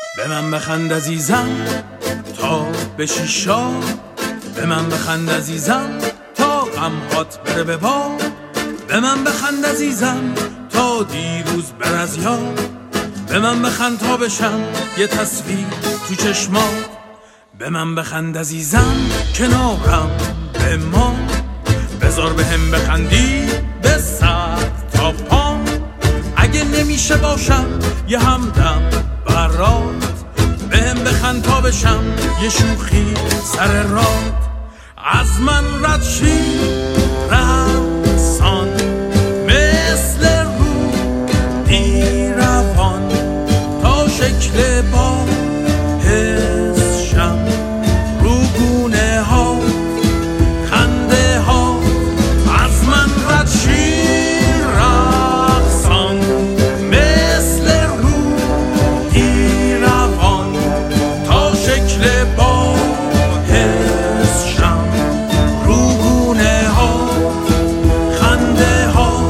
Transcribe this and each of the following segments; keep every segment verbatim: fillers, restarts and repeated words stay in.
به من بخند عزیزم تا بشی شاد، به من بخند عزیزم تا غمهات بره به باد، به من بخند عزیزم تا دیروز بر از یاد، به من بخند تا بشم یه تصویر تو چشمات، به من بخند عزیزم کنارم به ما، بذار به هم بخندی به سر تا پام، اگه نمیشه باشم یه همدم برات، به هم بخند تا بشم یه شوخی سر رات، از من رد شی رقصان مثل رو دیروان، تا شکل با حس شم رو گونه ها خنده ها، از من رد شی رقصان مثل رو دیروان، تا شکل با حس شم رو گونه ها خنده ها.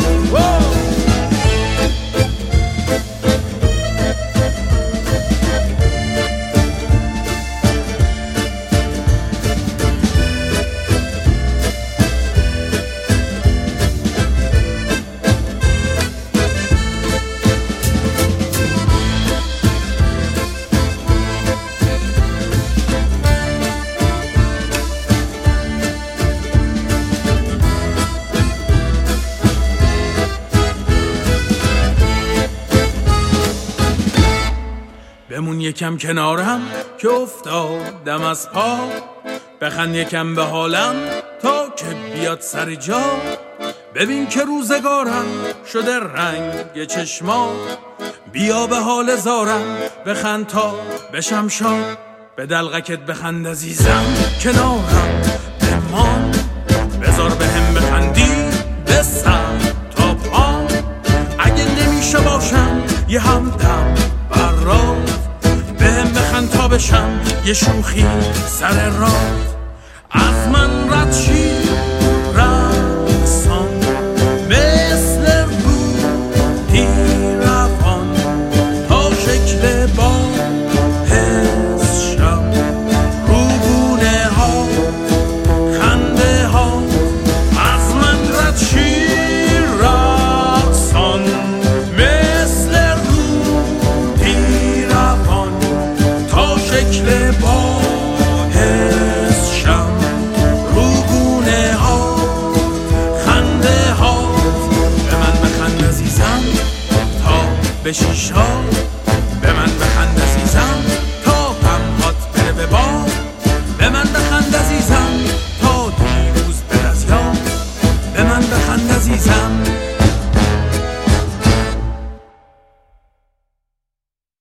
بمون یکم کنارم که افتادم از پا، بخند یکم به حالم تا که بیاد سر جا، ببین که روزگارم شده رنگ چشما، بیا به حال زارم بخند تا بشم شاد، به دلغکت بخند عزیزم کنارم بمان، بذار به هم بخندی به سر تا پام، اگه نمیشه باشم یه همدم برات، به هم بخند تا بشم یه شوخی سر رات، از من رد شی رقصان مثل رو دیروان، تا شکل با حس شم رو گونه ها خنده ها، از من رد شی رقصان مثل رو دیروان، تا شکل با حس شم رو گونه ها خنده ها، به من بخند عزیزم تا بشی شاد،